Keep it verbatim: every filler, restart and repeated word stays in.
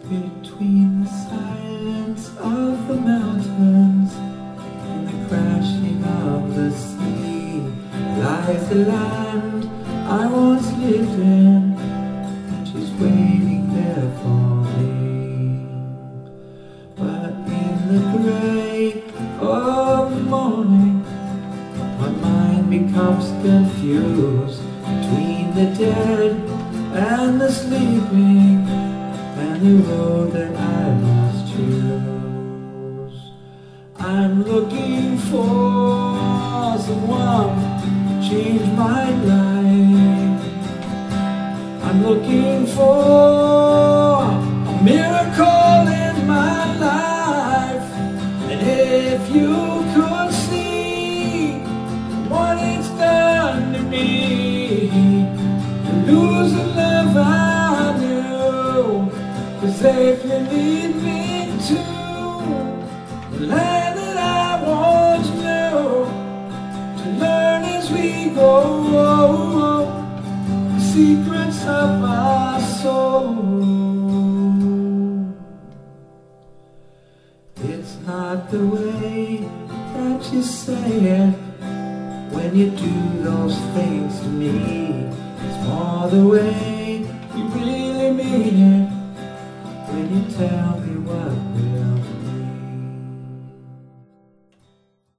Between the silence of the mountains and the crashing of the sea lies the land I once lived in. She's waiting there for me. But in the grey of the morning, my mind becomes confused between the dead and the sleeping, and the road that I must choose. I'm looking for someone to change my life. I'm looking for a miracle in my life. And if you could see what it's done to me, to lose the love I knew, 'cause if you lead me to the land that I once knew, to learn as we go the secrets of my soul. It's not the way that you say it when you do those things to me. It's more the way you really mean it when you tell